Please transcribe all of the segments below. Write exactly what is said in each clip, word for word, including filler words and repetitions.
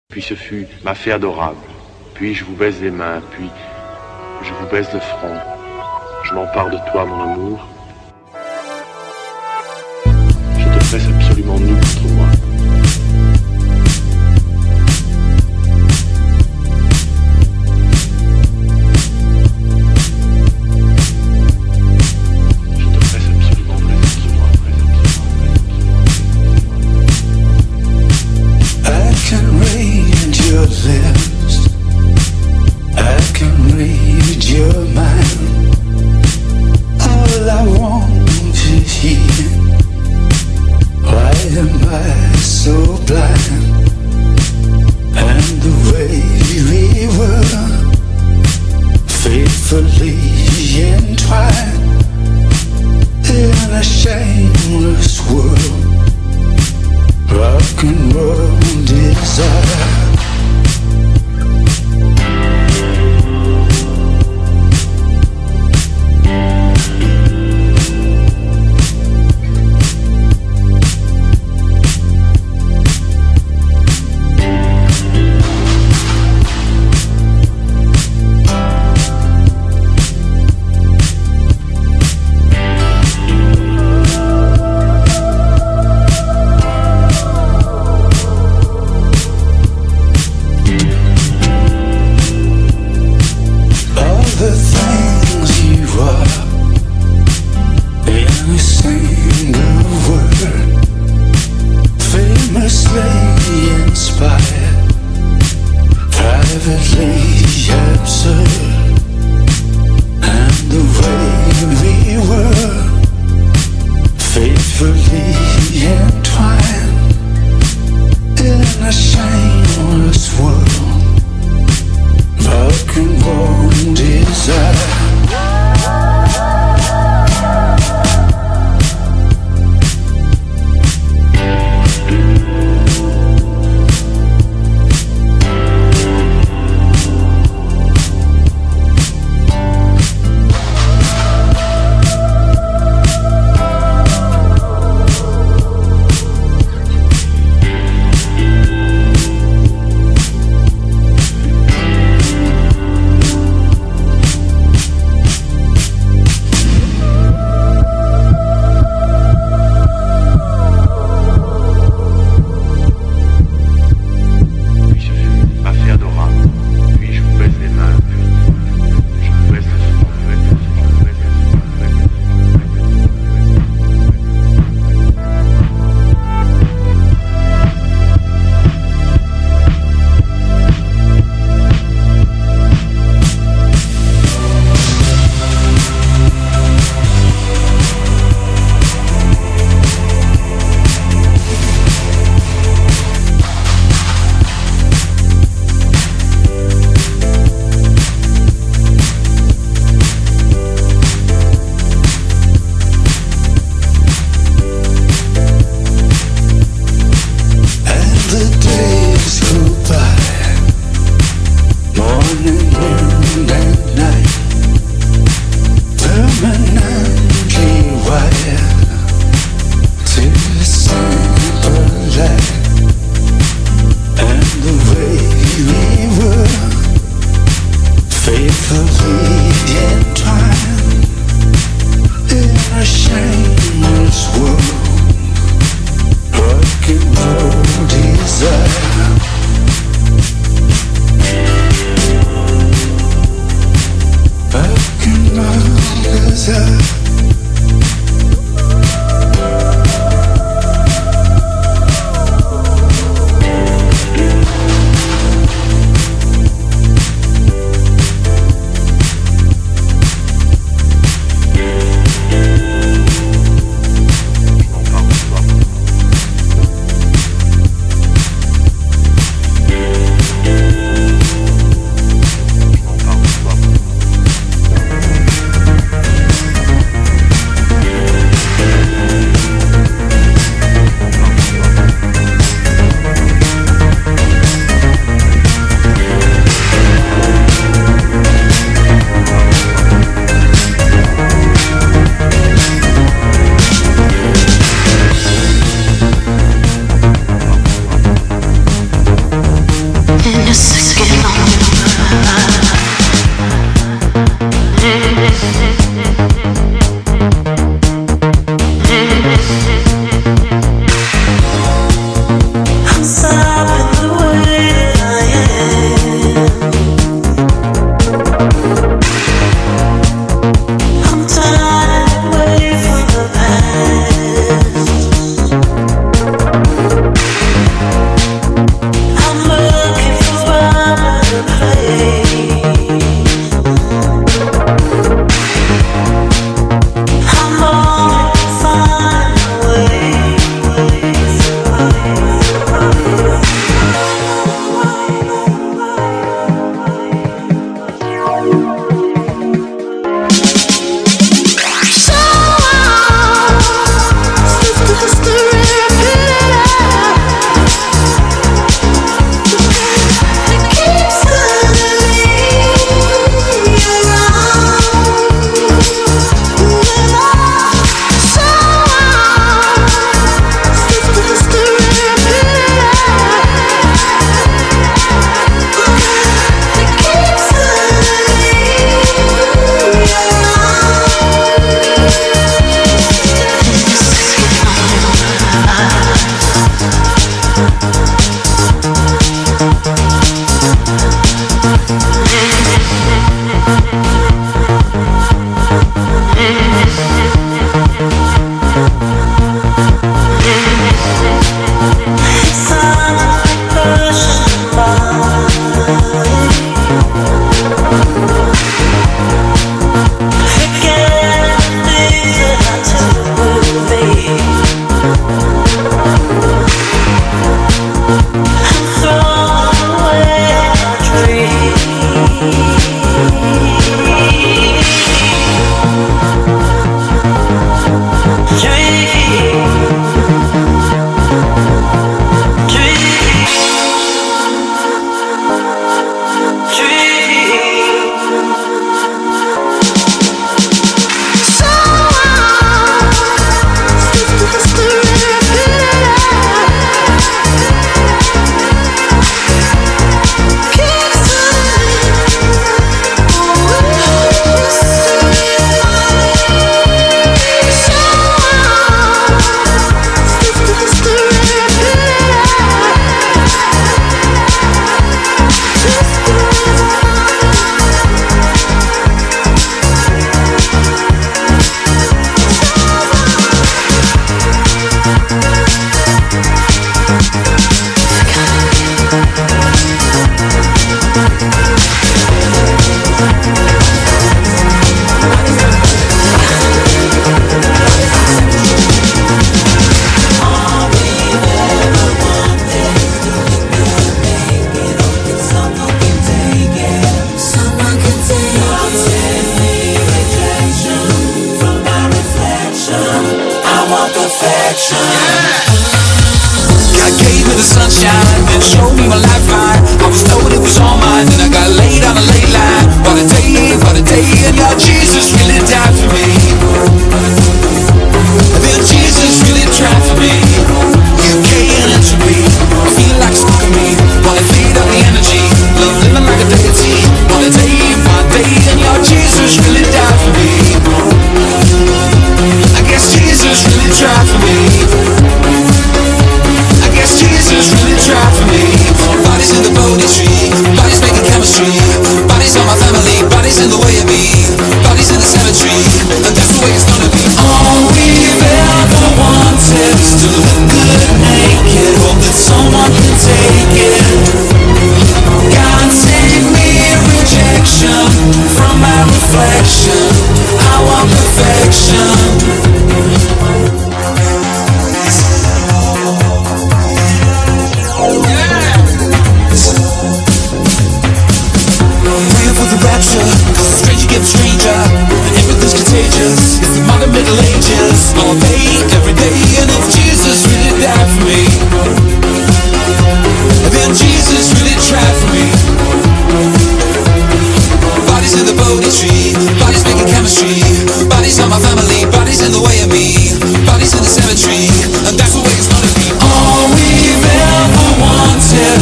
Puis ce fut ma fée adorable. Puis je vous baise les mains, puis je vous baise le front. Je m'empare de toi, mon amour. Je te presse absolument nu contre moi. Lips. I can read your mind. All I want to hear. Why am I so blind? And the way we were faithfully entwined in a shameless world. Rock and roll desire.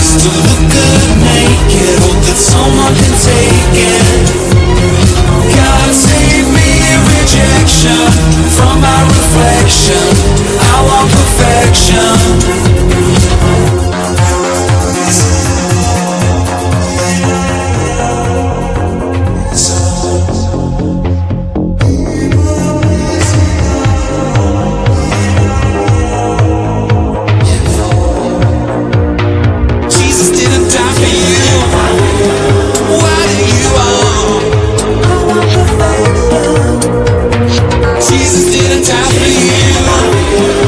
To look good naked, hope that someone can take it. God save me rejection from my reflection. I want perfection. Jesus didn't die for you.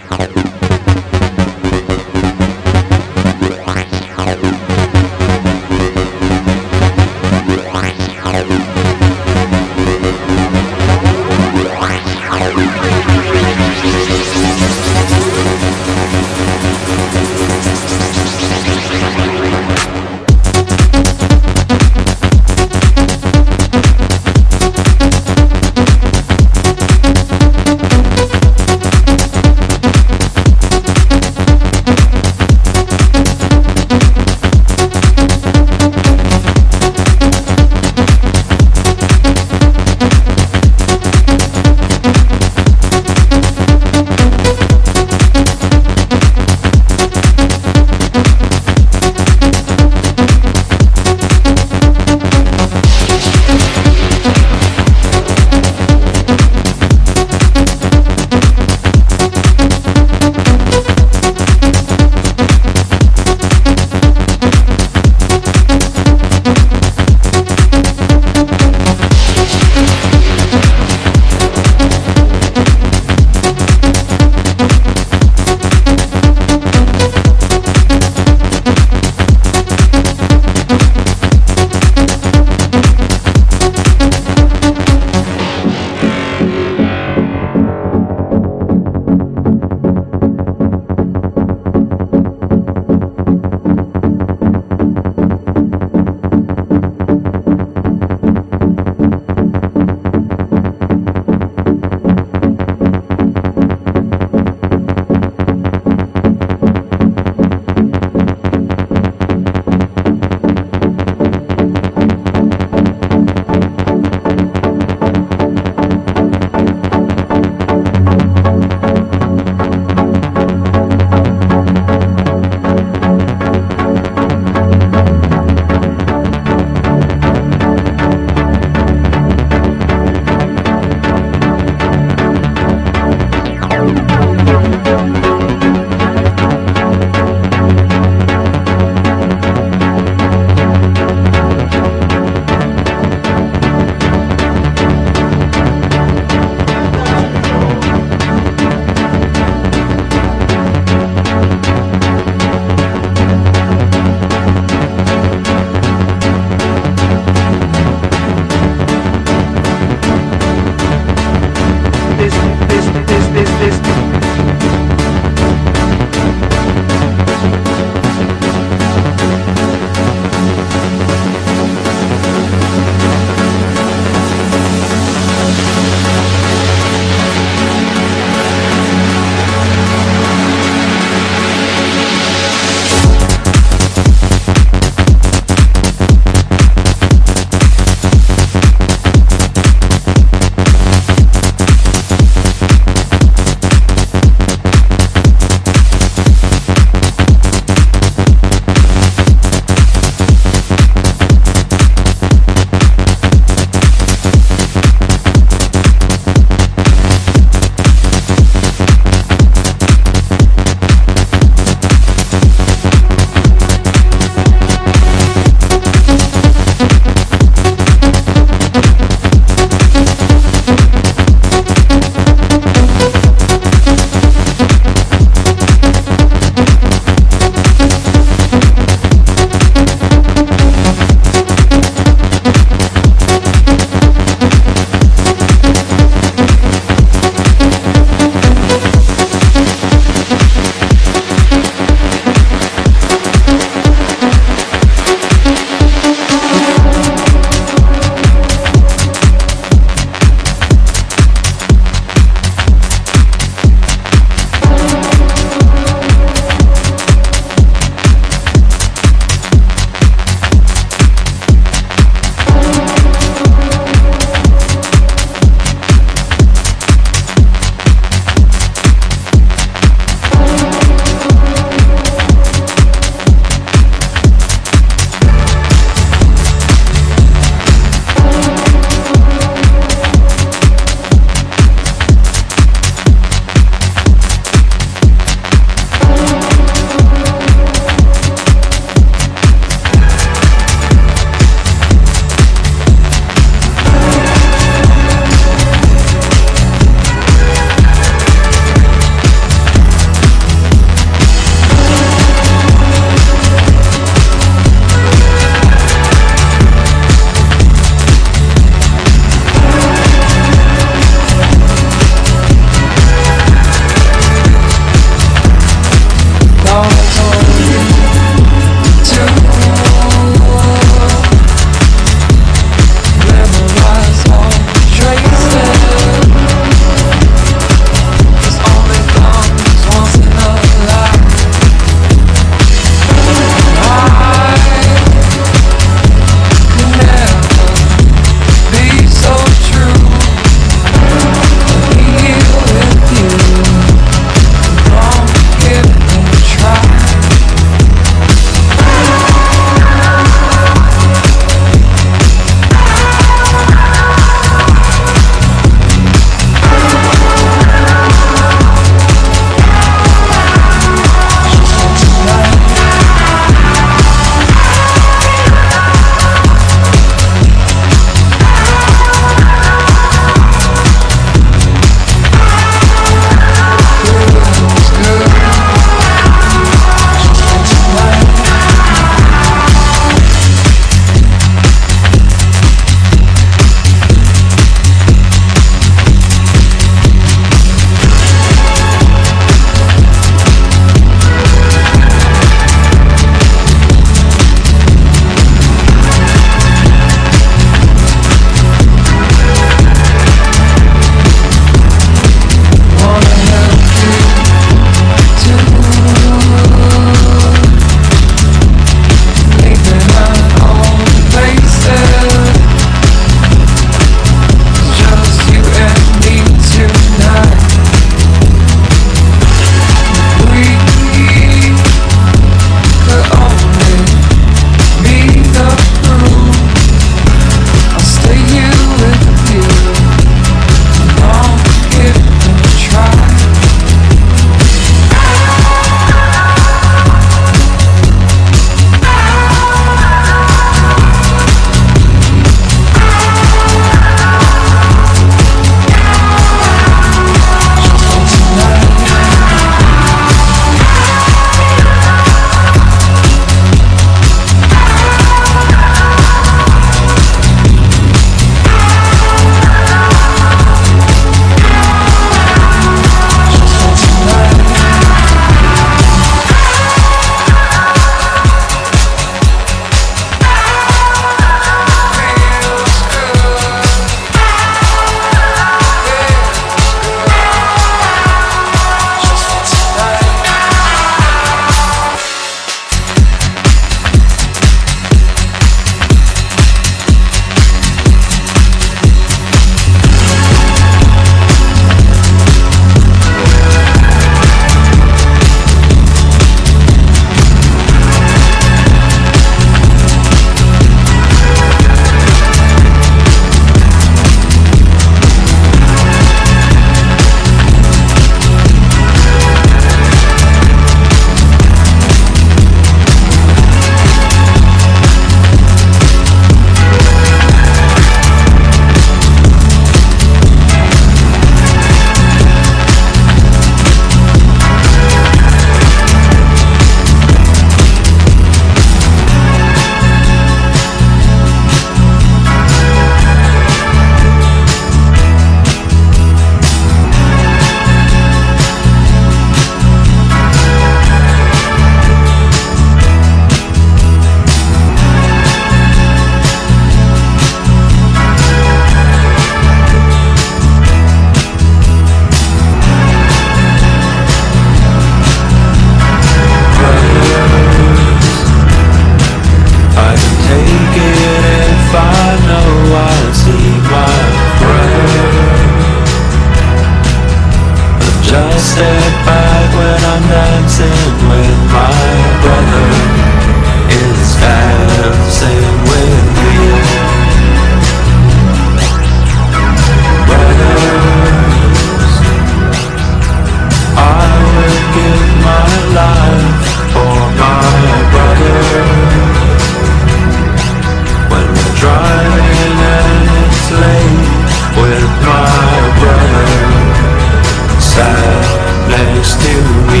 next to me.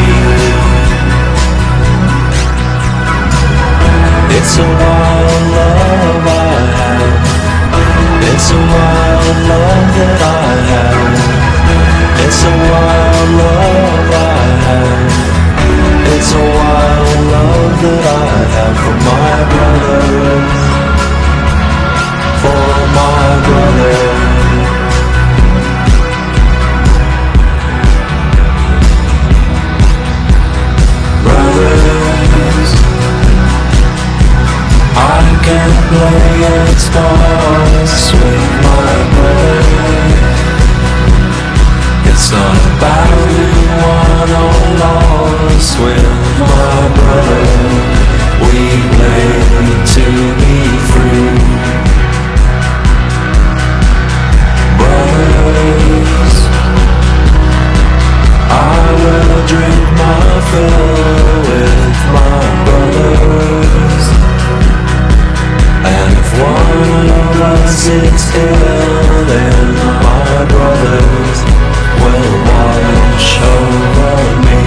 It's a wild love I have. It's a wild love that I have. It's a wild love I have. It's a wild love that I have for my brothers. For my brothers. Brothers, I can play Xbox with my brothers. It's not about who won or lost with my brothers. We play to be free. Brothers, I will drink my fill with my brothers. And if one of us is ill, then my brothers will watch over me.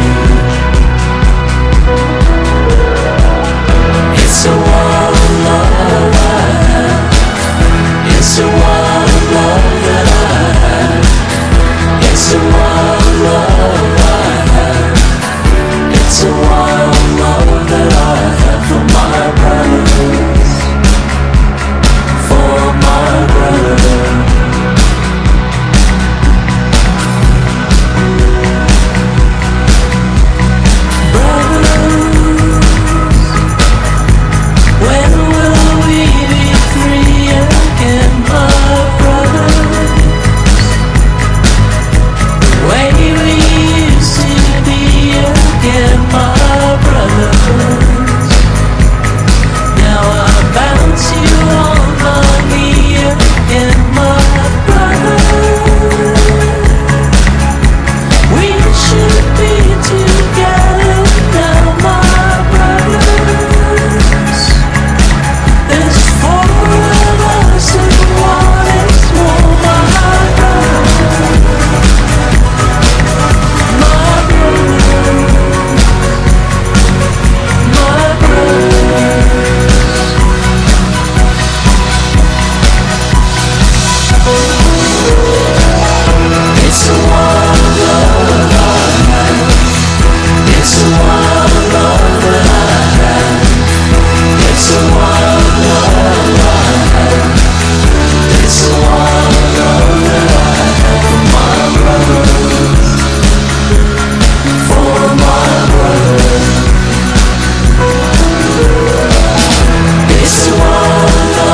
It's a wild love I have. It's a wild love that I have. It's a wild love I have. It's a wild love that I have for my brothers. For my brothers.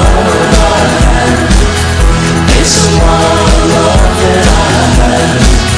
It's a wild love that I have.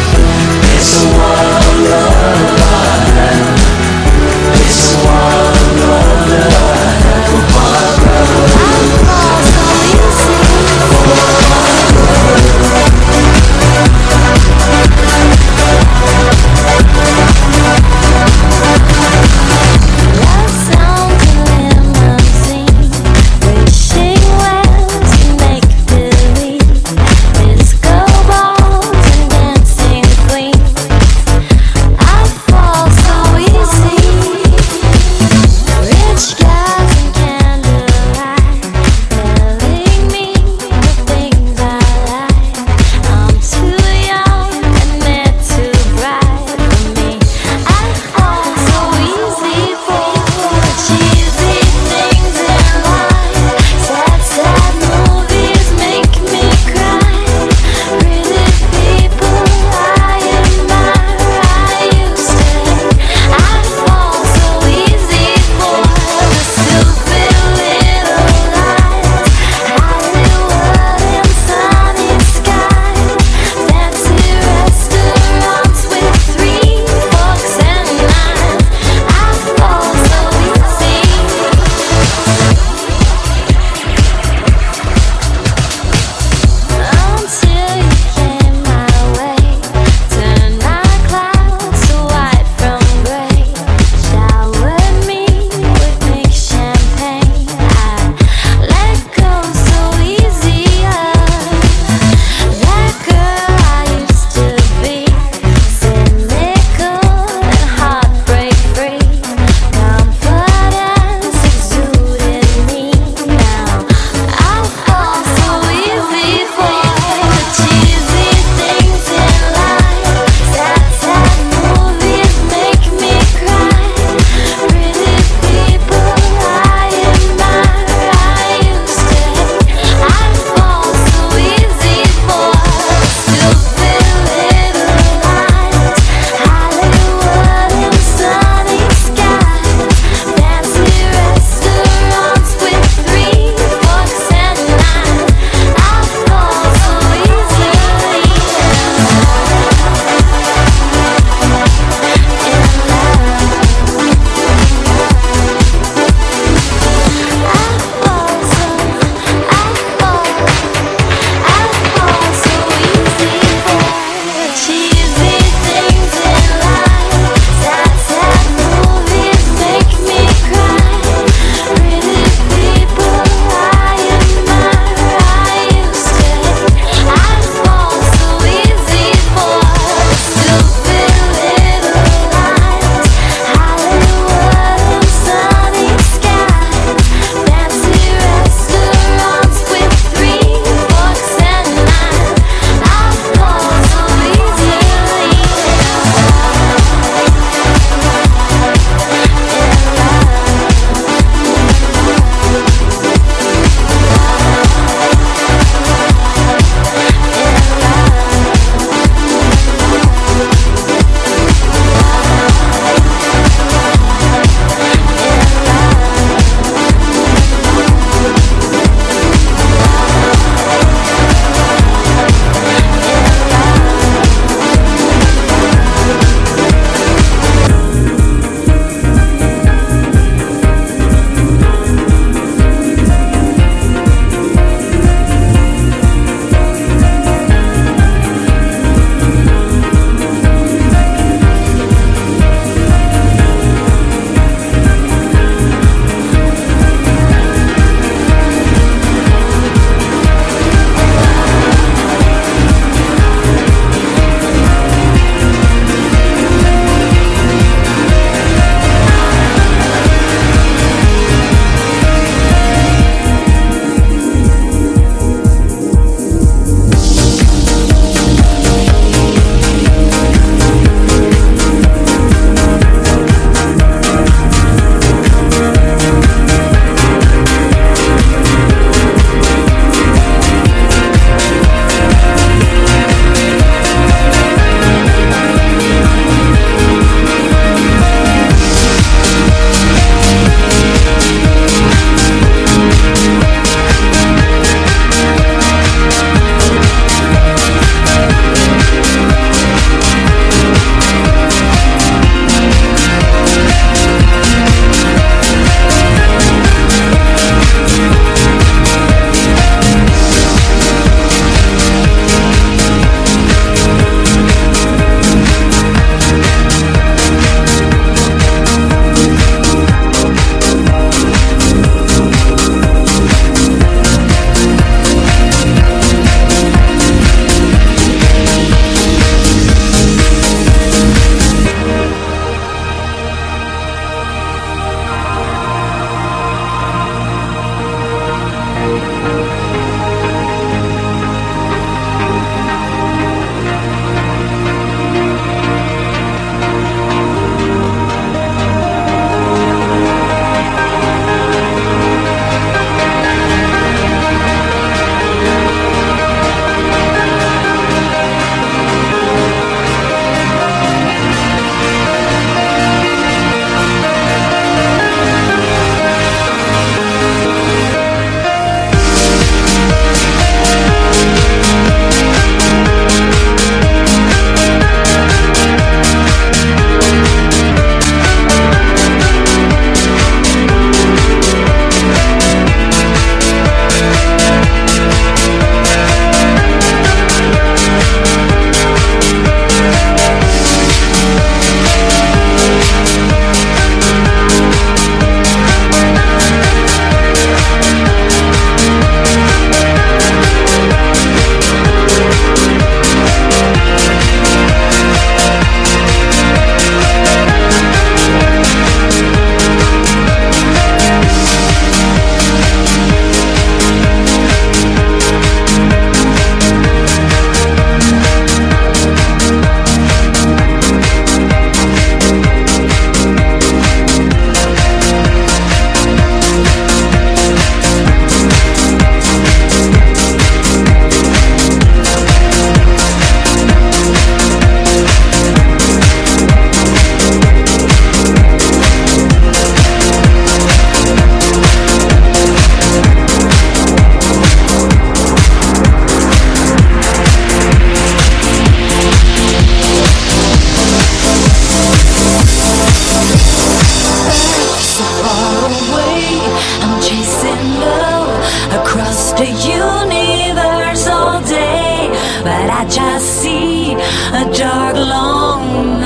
but I just see a dark, long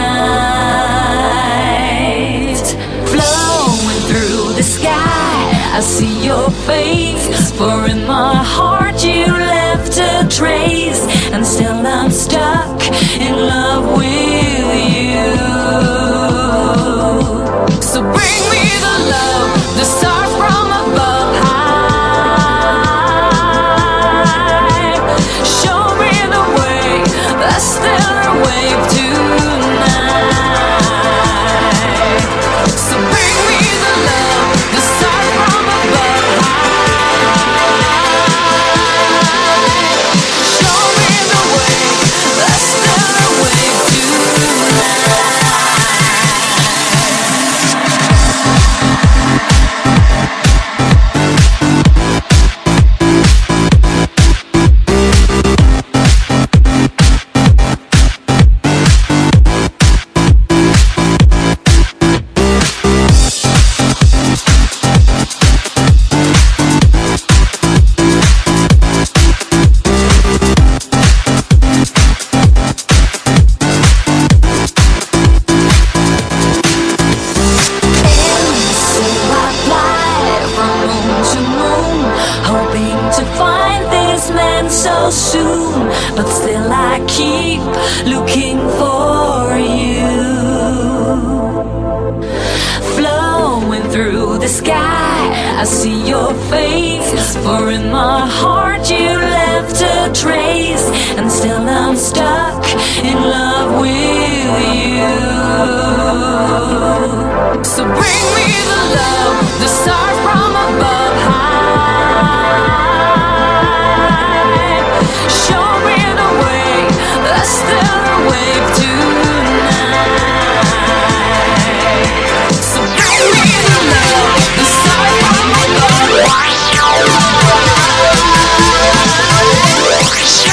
night. Flowing through the sky, I see your face, for in my heart you left a trace, and still I'm stuck in love with you. So bring me the love, the stars from above high. Show me the way, the stellar wave tonight. So bring me the love, the stars from above high. Show me the way, the stellar wave tonight. So soon, but still I keep looking for you. Flowing through the sky, I see your face, for in my heart you left a trace, and still I'm stuck in love with you. So bring me the love, the stars from above high. Show me the way, the stellar wave tonight. So bring me the love, the stars from above. Show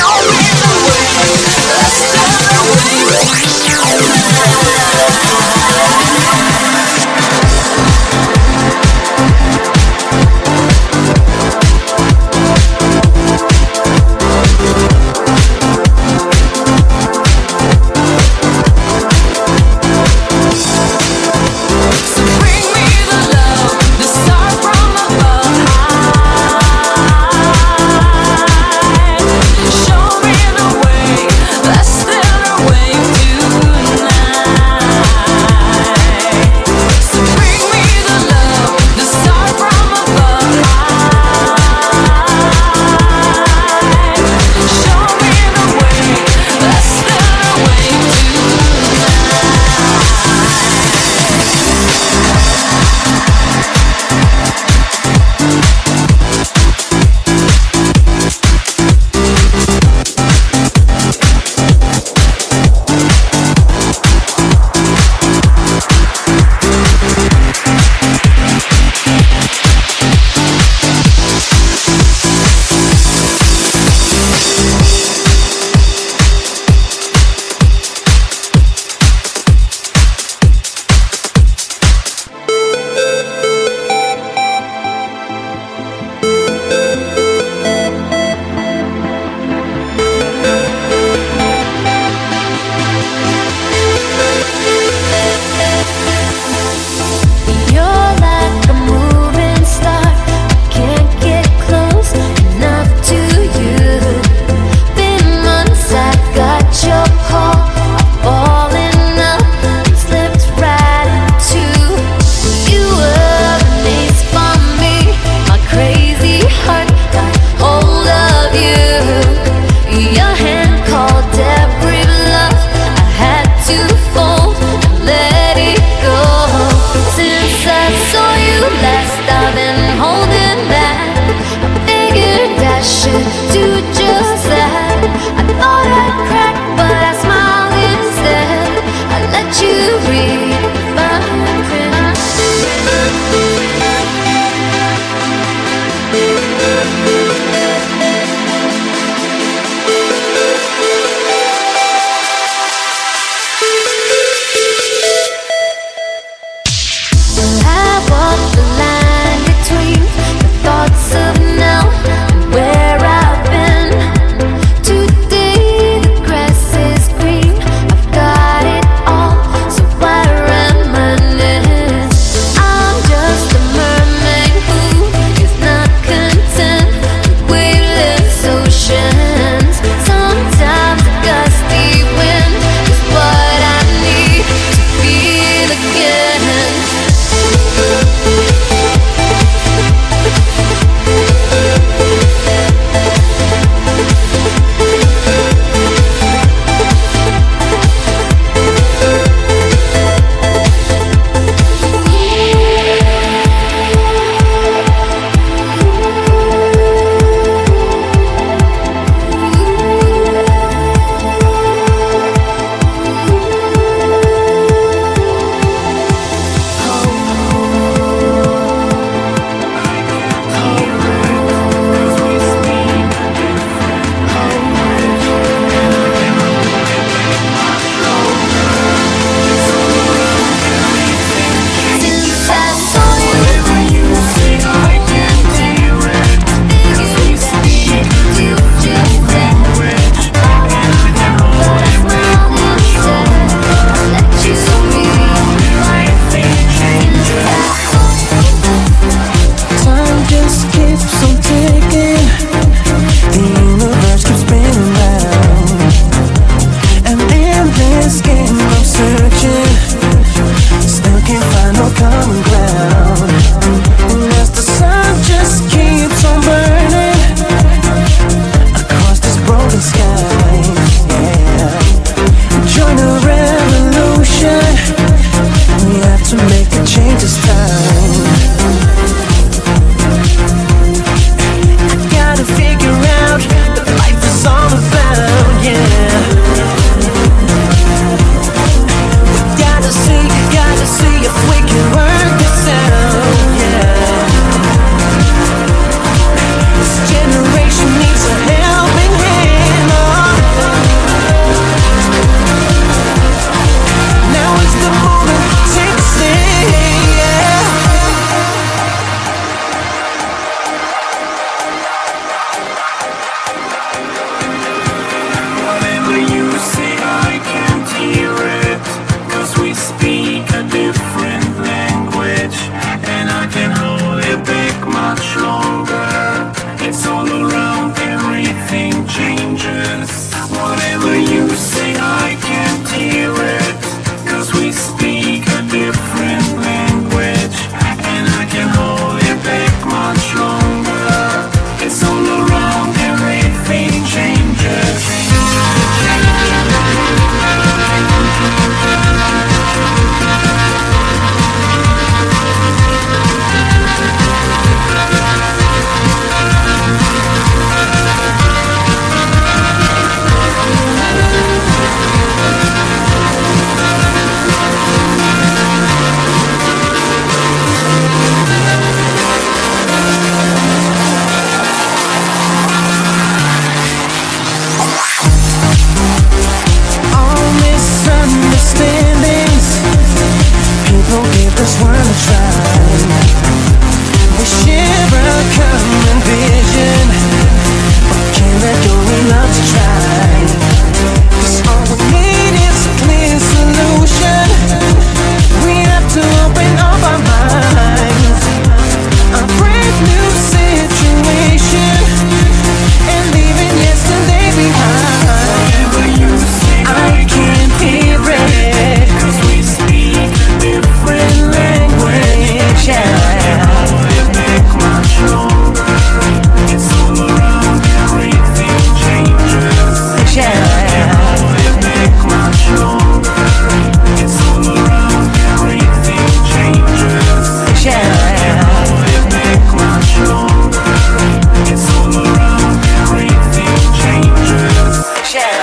just wanna try. We share a common vision, but can't let go, we love to try. 'Cause all we need is a clear solution. We have to open up our minds, a brand new situation, and leaving yesterday behind. I can't hear it, 'cause we speak a different language. Yeah. You make much stronger. It's all around, everything changes. Yeah. You make much stronger. It's all around, everything changes. Yeah. You make much stronger. It's all around, everything changes. Yeah.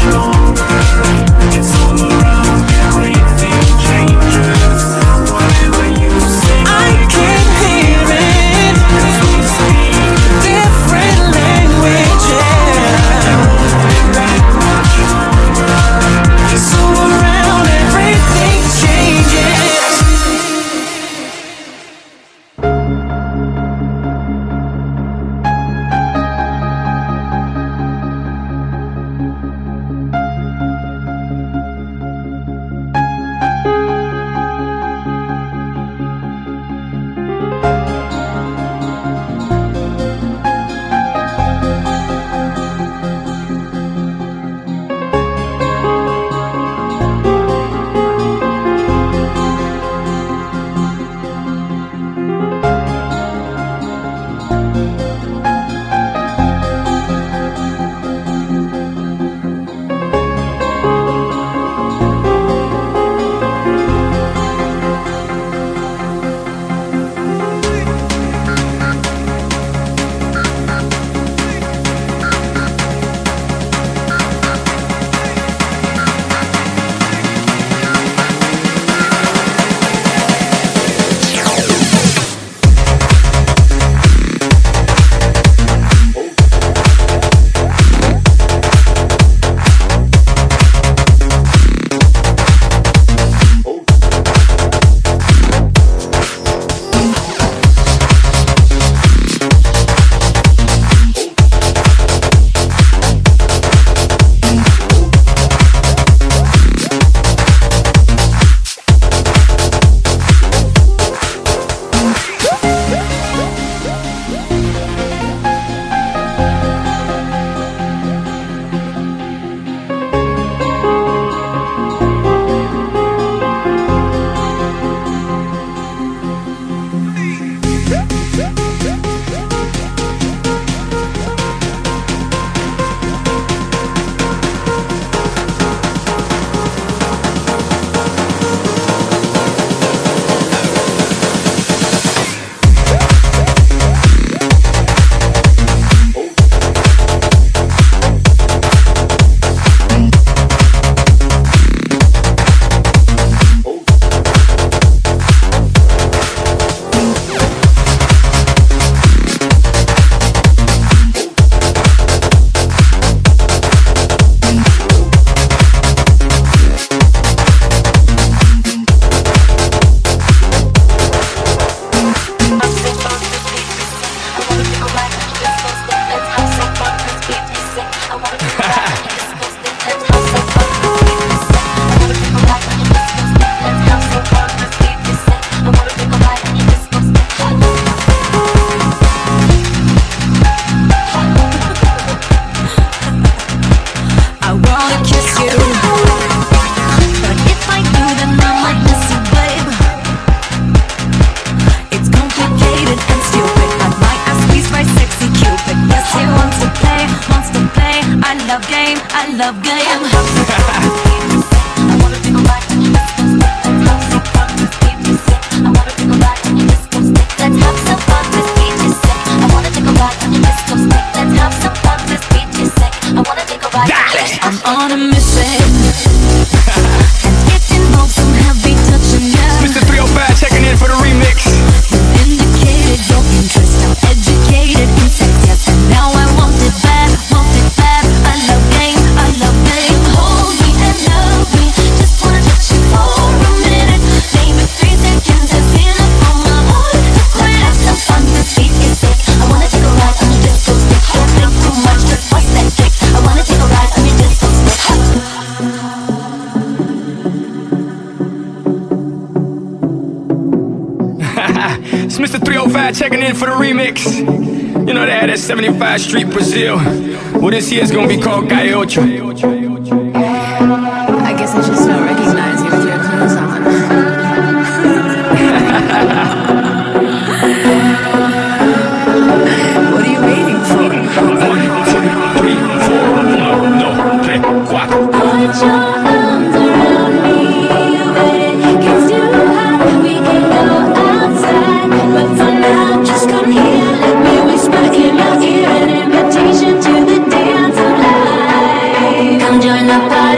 It's all around, everything changes. game, I love game. I'm on a mission. And it involves some heavy touching. Yeah. Mister three oh five checking in for the remix. You've indicated your interest. I'm educated in sex, yes, and now I want it bad, want it bad. I love game, I love game. Hold me and love me. Just wanna touch you for a minute. Maybe three seconds is enough for my heart to quit. Have some fun, this beat is sick. I wanna take a ride on your disco stick. Don't think too much, just bust that kick. I wanna take a ride on your disco stick. It's Mister three oh five checking in for the remix. You know they had that seventy-five Street Brazil. Well, this year's gonna be called Calle Ocho. I guess I should start recognizing you with your clothes on. What are you waiting for? One, two, three, four, no, no, three, cuatro. Put your arms around me, baby. Gets too hot, we can go outside. But for now, just come here, let me whisper in your ear an invitation to the dance of life. Come join the party.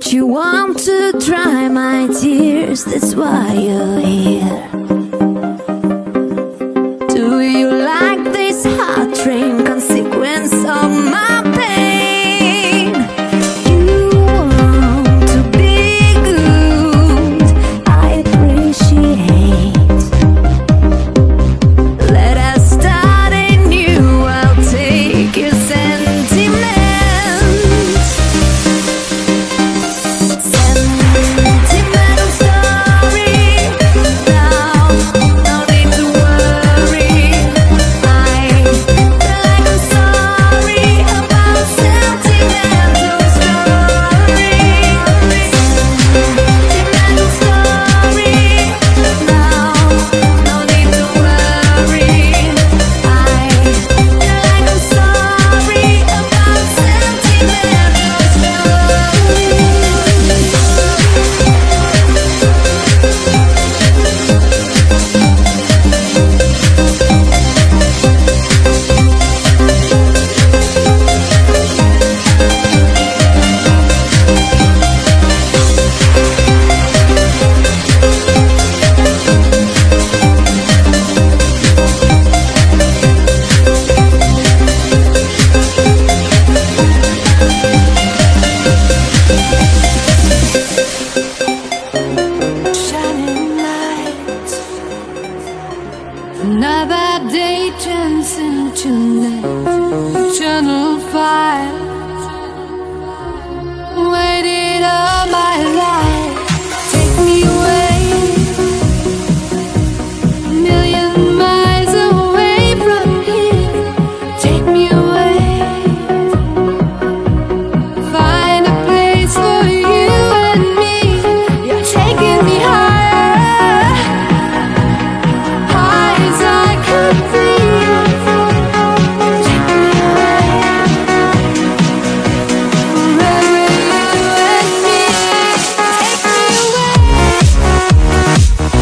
But you want to dry my tears, that's why you're here. Do you like this hot train consequence of my pain? You want to be good, I appreciate. Let us start anew, I'll take your sentiments. Sentimental story, now, no need to worry. I feel like I'm sorry about sentimental story. Sentimental story, now, no need to worry. I feel like I'm sorry about sentimental story. Shining light, another day turns into night. Eternal fire, waited all my life. Take me away, a million miles away from here. Take me away, find a place for you and me. You're taking me higher, high as I could be. Take me away, wherever you and me. Take me away.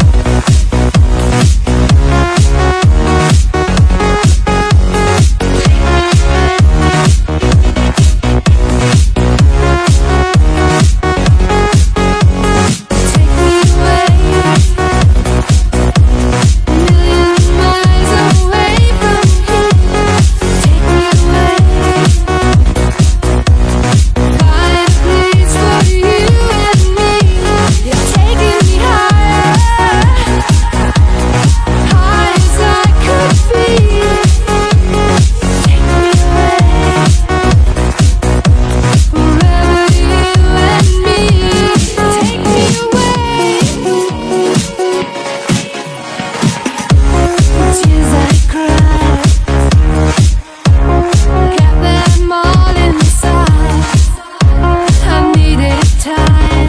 Take me away, a million miles away from here. Take me away, find a place for you and me. You're taking me higher, high as I could be. Take me away, wherever you and me. Take me away. Tears I cried, kept them all inside. I needed time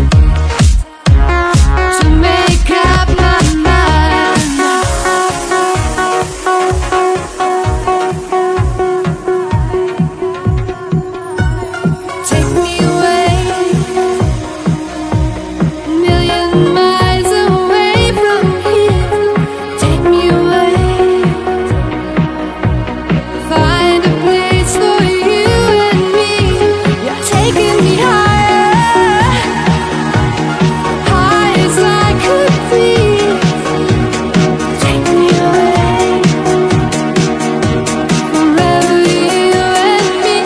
to make up my mind. Take me away, a million miles away from here. Take me away, find a place for you and me. You're taking me higher, high as I could be. Take me away, wherever you and me.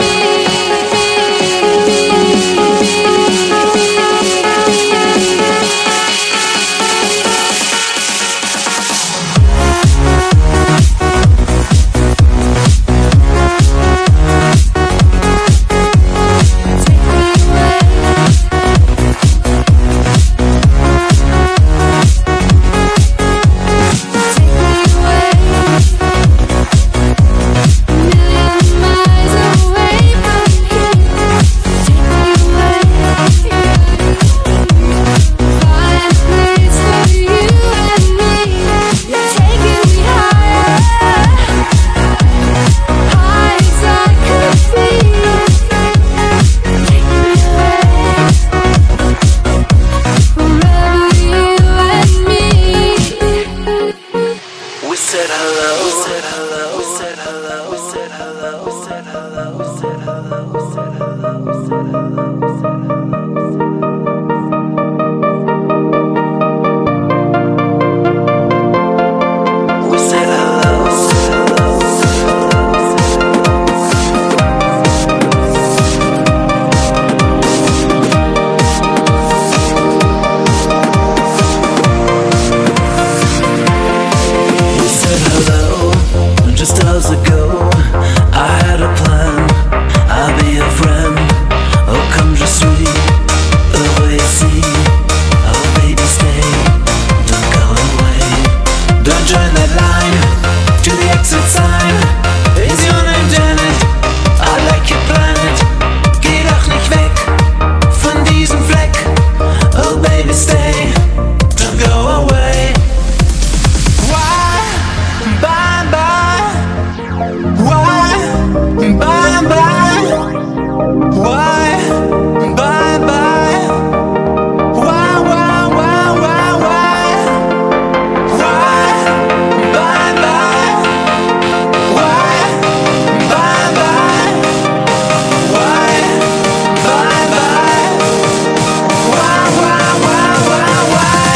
hello, said hello, said hello, said hello, said hello, said hello, said hello. sign. Is your name Janet? I like your planet. Geh doch nicht weg von diesem Fleck. Oh baby stay, don't go away. Why, bye bye. Why, bye bye. Why, bye bye. Why, why, why, why, why? Why, bye bye. Why, bye bye. Why, bye bye. Why, why, why, why, why?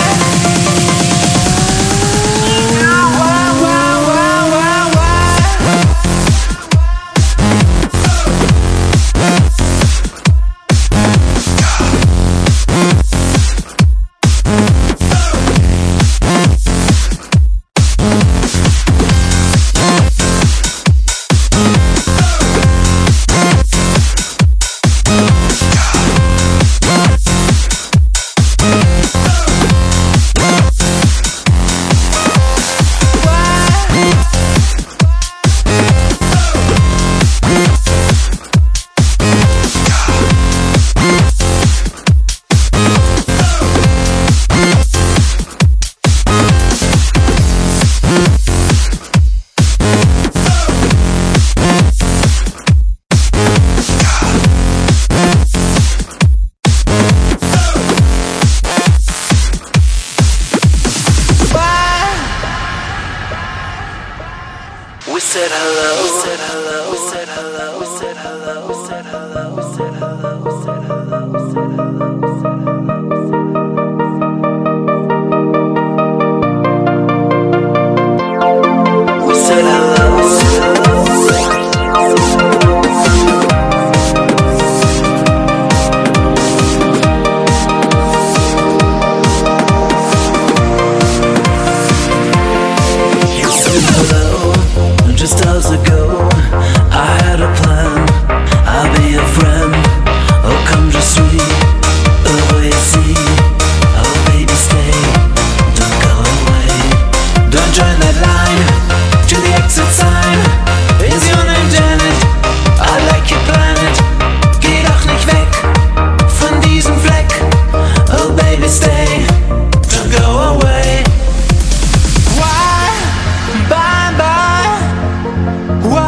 Why, why, why, why, why? We said hello, we said hello, we said hello, we said hello, we said hello, we said hello, we said hello, we said hello, we said hello, we said hello. Just hours ago, I had a plan. I'll be a friend. Oh, come je suis heureux ici. Oh, baby, stay. Don't go away. Don't join that line to the exit sign. Is your name Janet? I like your planet. Geh doch nicht weg von diesem Fleck. Oh, baby, stay. Don't go away. Why? Bye bye. Why?